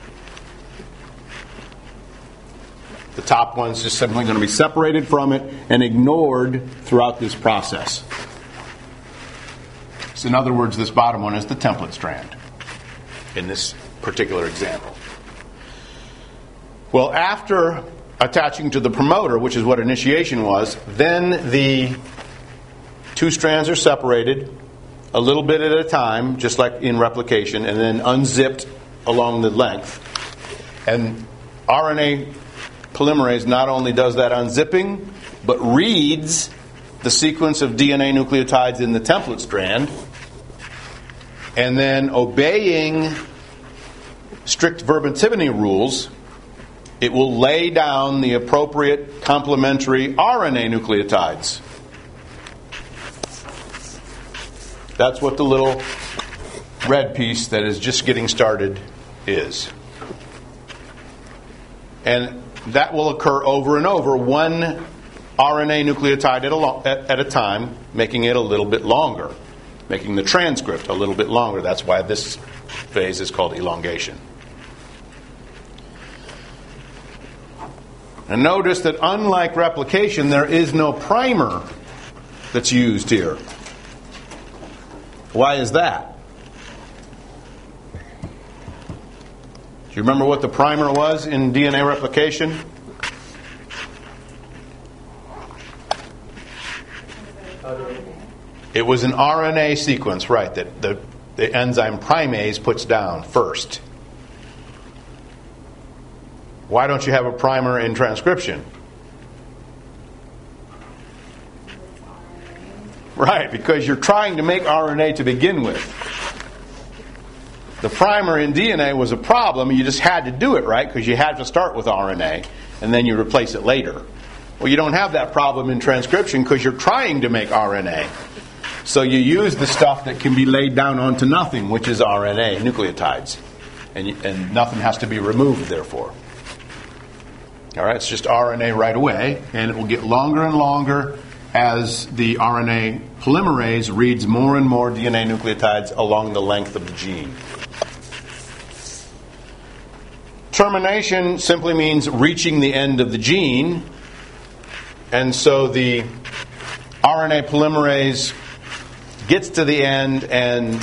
The top one's just simply going to be separated from it and ignored throughout this process. So in other words, this bottom one is the template strand in this particular example. Well, after attaching to the promoter, which is what initiation was, then the two strands are separated a little bit at a time, just like in replication, and then unzipped along the length. And R N A polymerase not only does that unzipping, but reads the sequence of D N A nucleotides in the template strand, and then obeying strict verbatimity rules, it will lay down the appropriate complementary R N A nucleotides. That's what the little red piece that is just getting started is. And that will occur over and over, one R N A nucleotide at a, lo- at, at a time, making it a little bit longer, making the transcript a little bit longer. That's why this phase is called elongation. And notice that unlike replication, there is no primer that's used here. Why is that? Do you remember what the primer was in D N A replication? It was an R N A sequence, right, that the, the enzyme primase puts down first. Why don't you have a primer in transcription? Right, because you're trying to make R N A to begin with. The primer in D N A was a problem. You just had to do it, right? Because you had to start with R N A, and then you replace it later. Well, you don't have that problem in transcription because you're trying to make R N A. So you use the stuff that can be laid down onto nothing, which is R N A, nucleotides. And, and nothing has to be removed, therefore. All right, it's just R N A right away, and it will get longer and longer as the R N A polymerase reads more and more D N A nucleotides along the length of the gene. Termination simply means reaching the end of the gene, and so the R N A polymerase gets to the end and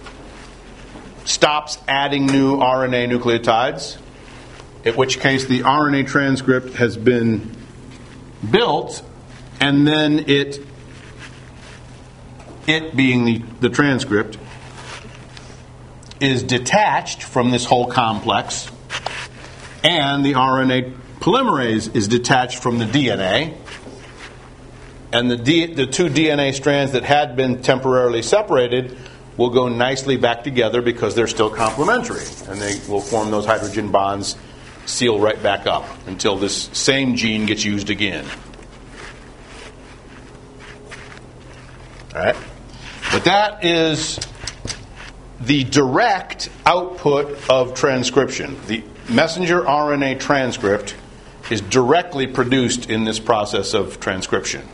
stops adding new R N A nucleotides, in which case the R N A transcript has been built, and then it, it being the, the transcript, is detached from this whole complex, and the R N A polymerase is detached from the D N A, and the, D, the two D N A strands that had been temporarily separated will go nicely back together because they're still complementary, and they will form those hydrogen bonds, seal right back up until this same gene gets used again. All right? But that is the direct output of transcription. The messenger R N A transcript is directly produced in this process of transcription.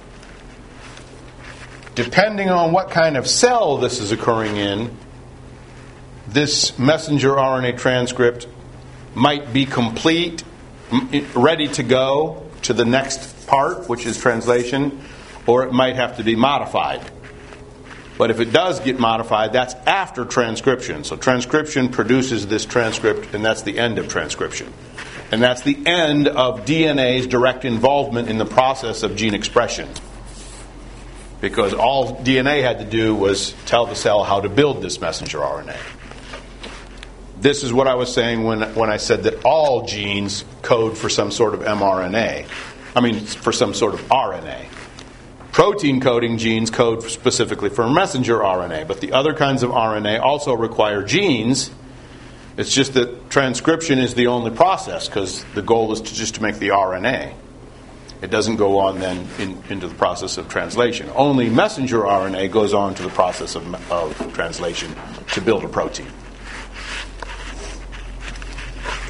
Depending on what kind of cell this is occurring in, this messenger R N A transcript might be complete, ready to go to the next part, which is translation, or it might have to be modified. But if it does get modified, that's after transcription. So transcription produces this transcript, and that's the end of transcription. And that's the end of D N A's direct involvement in the process of gene expression. Because all D N A had to do was tell the cell how to build this messenger R N A. This is what I was saying when, when I said that all genes code for some sort of mRNA. I mean, for some sort of R N A. Protein coding genes code specifically for messenger R N A, but the other kinds of R N A also require genes. It's just that transcription is the only process because the goal is to just to make the R N A. It doesn't go on then in, into the process of translation. Only messenger R N A goes on to the process of, of translation to build a protein.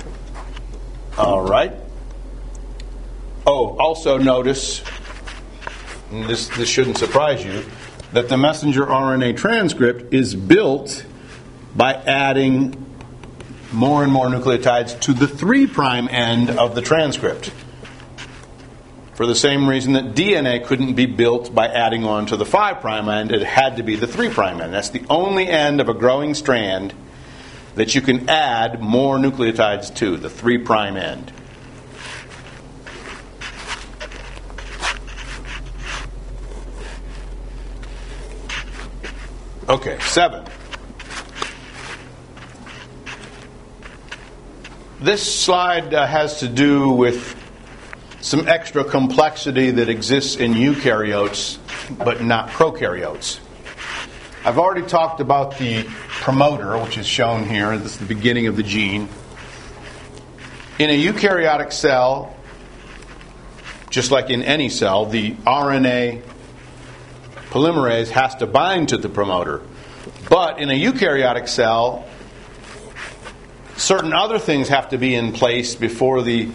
All right. Oh, also notice and this, this shouldn't surprise you, that the messenger R N A transcript is built by adding more and more nucleotides to the three prime end of the transcript. For the same reason that D N A couldn't be built by adding on to the five prime end, it had to be the three prime end. That's the only end of a growing strand that you can add more nucleotides to, the three prime end. Okay, seven. This slide uh, has to do with some extra complexity that exists in eukaryotes, but not prokaryotes. I've already talked about the promoter, which is shown here. This is the beginning of the gene. In a eukaryotic cell, just like in any cell, the R N A polymerase has to bind to the promoter. But in a eukaryotic cell, certain other things have to be in place before the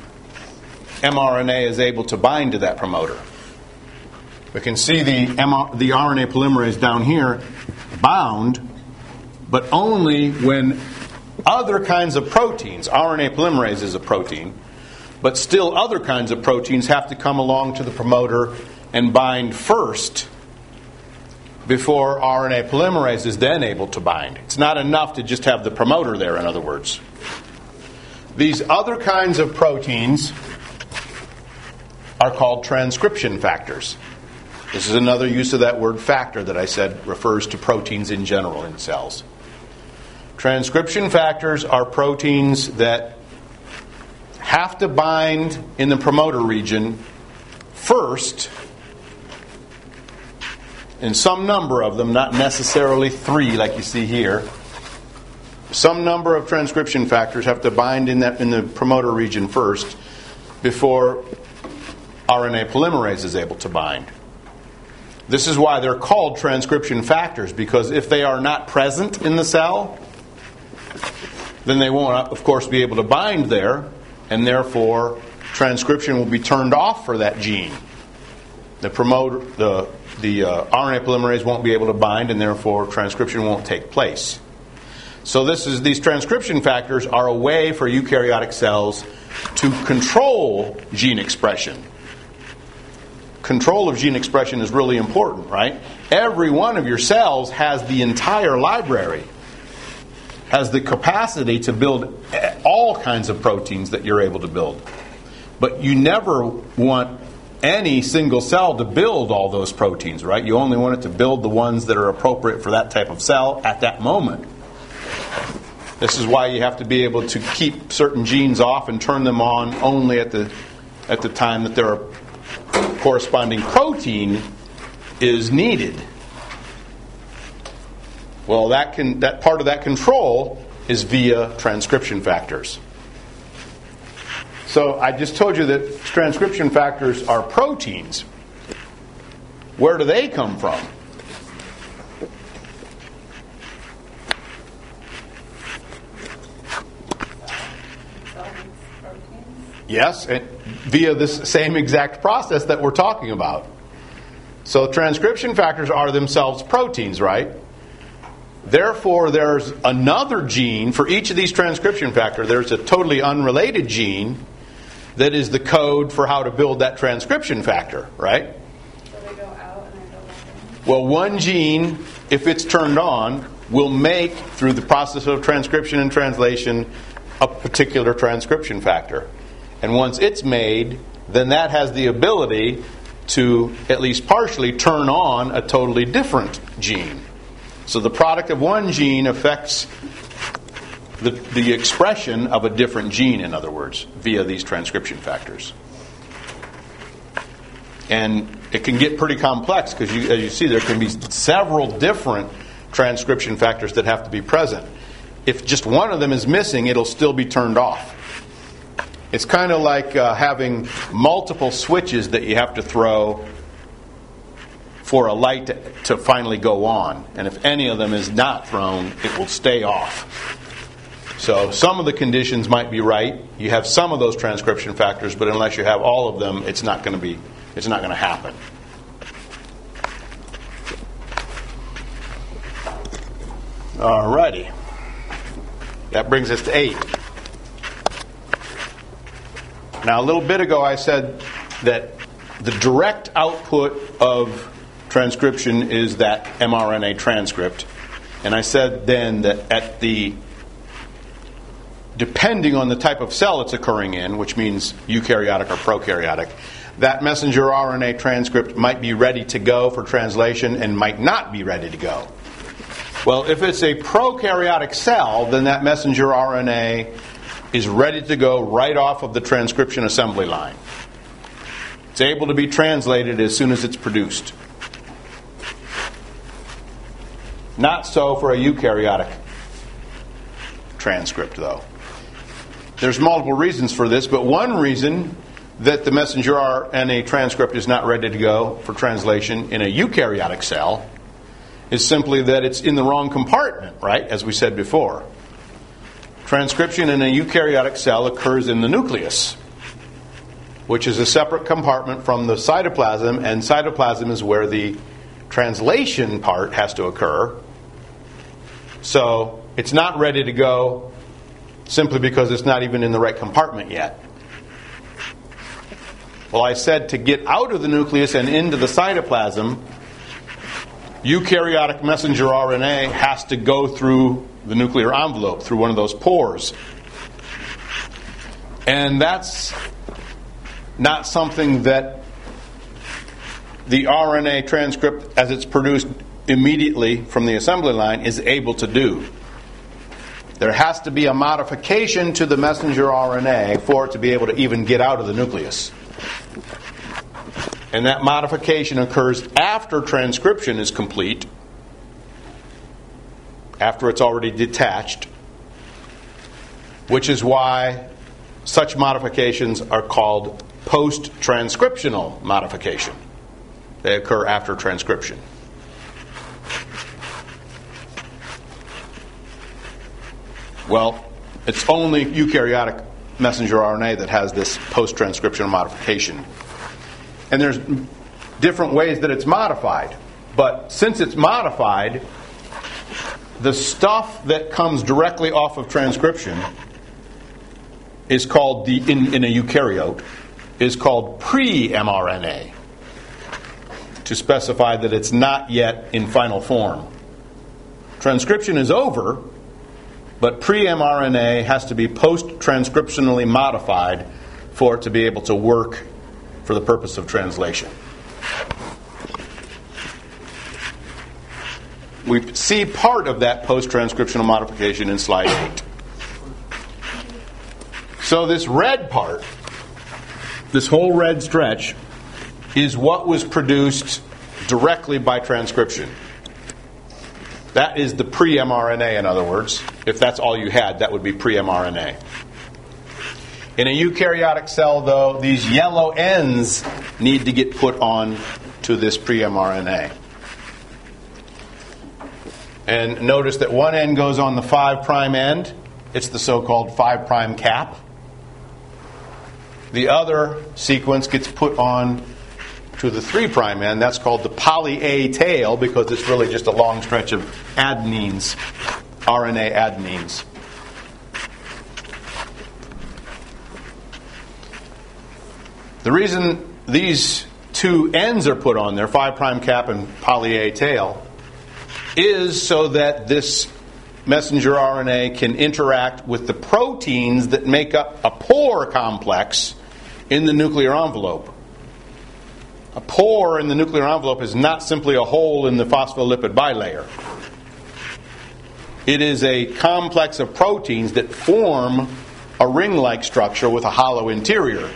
mRNA is able to bind to that promoter. We can see the, M R, the R N A polymerase down here bound, but only when other kinds of proteins, R N A polymerase is a protein, but still other kinds of proteins have to come along to the promoter and bind first before R N A polymerase is then able to bind. It's not enough to just have the promoter there, in other words. These other kinds of proteins are called transcription factors. This is another use of that word factor that I said refers to proteins in general in cells. Transcription factors are proteins that have to bind in the promoter region first, in some number of them, not necessarily three like you see here. Some number of transcription factors have to bind in that in the promoter region first before R N A polymerase is able to bind. This is why they're called transcription factors, because if they are not present in the cell, then they won't, of course, be able to bind there, and therefore transcription will be turned off for that gene. The promoter, the the uh, R N A polymerase won't be able to bind, and therefore transcription won't take place. So this is these transcription factors are a way for eukaryotic cells to control gene expression. Control of gene expression is really important, right? Every one of your cells has the entire library, has the capacity to build all kinds of proteins that you're able to build. But you never want any single cell to build all those proteins, right? You only want it to build the ones that are appropriate for that type of cell at that moment. This is why you have to be able to keep certain genes off and turn them on only at the at the time that their corresponding protein is needed. Well, that can that part of that control is via transcription factors. So I just told you that transcription factors are proteins. Where do they come from? Yes, and via this same exact process that we're talking about. So transcription factors are themselves proteins, right? Therefore, there's another gene for each of these transcription factors. There's a totally unrelated gene that is the code for how to build that transcription factor, right? So they go out and they go back in? Well, one gene, if it's turned on, will make, through the process of transcription and translation, a particular transcription factor. And once it's made, then that has the ability to, at least partially, turn on a totally different gene. So the product of one gene affects the, the expression of a different gene, in other words, via these transcription factors. And it can get pretty complex because, you, as you see, there can be several different transcription factors that have to be present. If just one of them is missing, it'll still be turned off. It's kind of like uh, having multiple switches that you have to throw for a light to, to finally go on. And if any of them is not thrown, it will stay off. So some of the conditions might be right. You have some of those transcription factors, but unless you have all of them, it's not going to be, it's not going to happen. Alrighty. That brings us to eight. Now, a little bit ago I said that the direct output of transcription is that mRNA transcript. And I said then that at the, depending on the type of cell it's occurring in, which means eukaryotic or prokaryotic, that messenger R N A transcript might be ready to go for translation and might not be ready to go. Well, if it's a prokaryotic cell, then that messenger R N A is ready to go right off of the transcription assembly line. It's able to be translated as soon as it's produced. Not so for a eukaryotic transcript, though. There's multiple reasons for this, but one reason that the messenger R N A transcript is not ready to go for translation in a eukaryotic cell is simply that it's in the wrong compartment, right, as we said before. Transcription in a eukaryotic cell occurs in the nucleus, which is a separate compartment from the cytoplasm, and cytoplasm is where the translation part has to occur. So it's not ready to go simply because it's not even in the right compartment yet. Well, I said to get out of the nucleus and into the cytoplasm, eukaryotic messenger R N A has to go through the nuclear envelope, through one of those pores. And that's not something that the R N A transcript, as it's produced immediately from the assembly line, is able to do. There has to be a modification to the messenger R N A for it to be able to even get out of the nucleus. And that modification occurs after transcription is complete, after it's already detached, which is why such modifications are called post-transcriptional modification. They occur after transcription. Well, it's only eukaryotic messenger R N A that has this post-transcriptional modification. And there's different ways that it's modified. But since it's modified, the stuff that comes directly off of transcription is called, the in, in a eukaryote, is called pre-mRNA, to specify that it's not yet in final form. Transcription is over, but pre-mRNA has to be post-transcriptionally modified for it to be able to work for the purpose of translation. We see part of that post-transcriptional modification in slide eight. So this red part, this whole red stretch, is what was produced directly by transcription. That is the pre-mRNA, in other words. If that's all you had, that would be pre-mRNA. In a eukaryotic cell, though, these yellow ends need to get put on to this pre-mRNA. And notice that one end goes on the five prime end. It's the so-called five prime cap. The other sequence gets put on to the three prime end. That's called the poly A tail because it's really just a long stretch of adenines, R N A adenines. The reason these two ends are put on there, five prime cap and poly A tail, is so that this messenger R N A can interact with the proteins that make up a pore complex in the nuclear envelope. A pore in the nuclear envelope is not simply a hole in the phospholipid bilayer. It is a complex of proteins that form a ring-like structure with a hollow interior.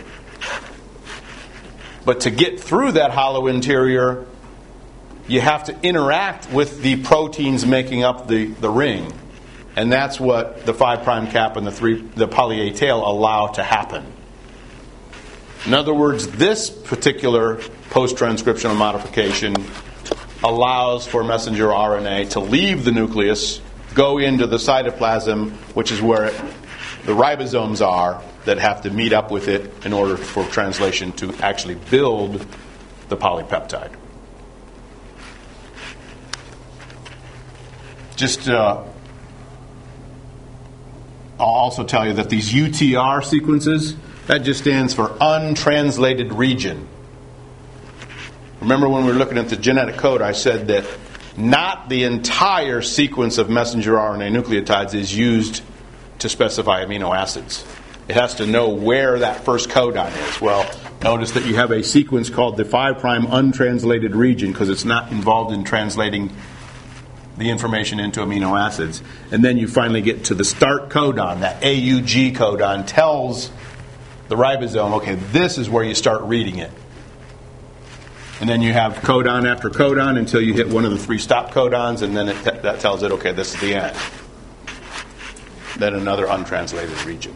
But to get through that hollow interior, you have to interact with the proteins making up the, the ring. And that's what the five prime cap and the three the poly A tail allow to happen. In other words, this particular post-transcriptional modification allows for messenger R N A to leave the nucleus, go into the cytoplasm, which is where it, the ribosomes are that have to meet up with it in order for translation to actually build the polypeptide. Just uh, I'll also tell you that these U T R sequences, that just stands for untranslated region. Remember when we were looking at the genetic code, I said that not the entire sequence of messenger R N A nucleotides is used to specify amino acids. It has to know where that first codon is. Well, notice that you have a sequence called the five prime untranslated region because it's not involved in translating the information into amino acids. And then you finally get to the start codon. That A U G codon tells the ribosome, okay, this is where you start reading it. And then you have codon after codon until you hit one of the three stop codons, and then it t- that tells it, okay, this is the end. Then another untranslated region.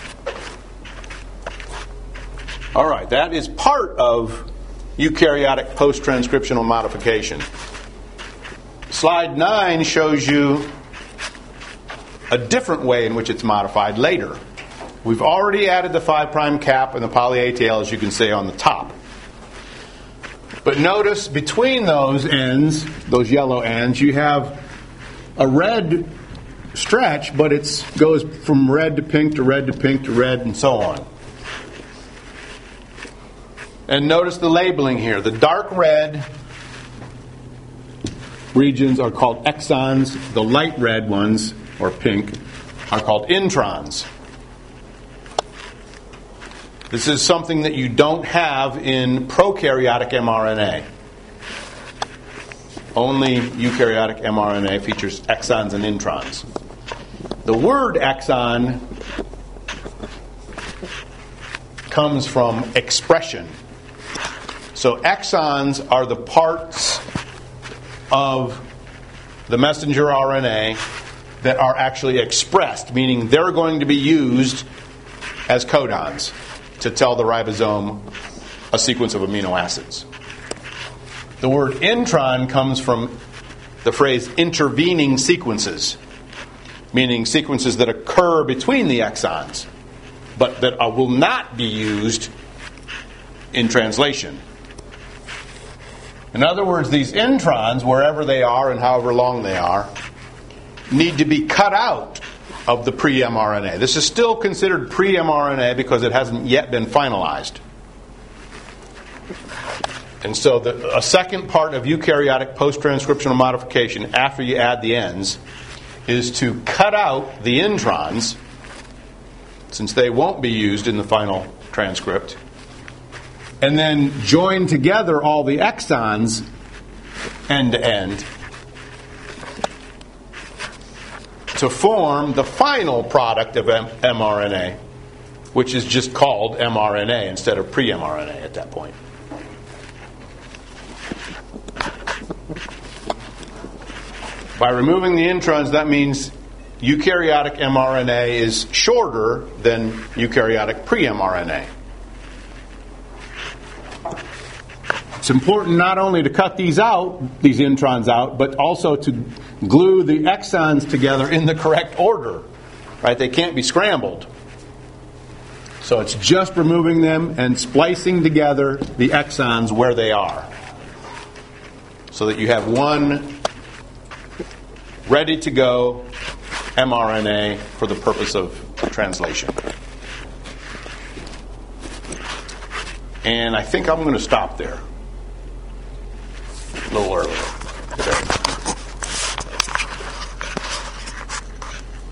All right, that is part of eukaryotic post-transcriptional modification. Slide nine shows you a different way in which it's modified later. We've already added the five prime cap and the poly A tail, as you can see on the top. But notice between those ends, those yellow ends, you have a red stretch, but it goes from red to pink to red to pink to red and so on. And notice the labeling here. The dark red regions are called exons. The light red ones, or pink, are called introns. This is something that you don't have in prokaryotic mRNA. Only eukaryotic mRNA features exons and introns. The word exon comes from expression. So exons are the parts of the messenger R N A that are actually expressed, meaning they're going to be used as codons to tell the ribosome a sequence of amino acids. The word intron comes from the phrase intervening sequences, meaning sequences that occur between the exons, but that uh, will not be used in translation. In other words, these introns, wherever they are and however long they are, need to be cut out of the pre-mRNA. This is still considered pre-mRNA because it hasn't yet been finalized. And so the, a second part of eukaryotic post-transcriptional modification after you add the ends is to cut out the introns, since they won't be used in the final transcript, and then join together all the exons end to end to form the final product of m- mRNA, which is just called mRNA instead of pre-mRNA at that point. By removing the introns, that means eukaryotic mRNA is shorter than eukaryotic pre-mRNA. It's important not only to cut these out, these introns out, but also to glue the exons together in the correct order. Right? They can't be scrambled. So it's just removing them and splicing together the exons where they are, so that you have one ready to go mRNA for the purpose of translation. And I think I'm going to stop there. A little early.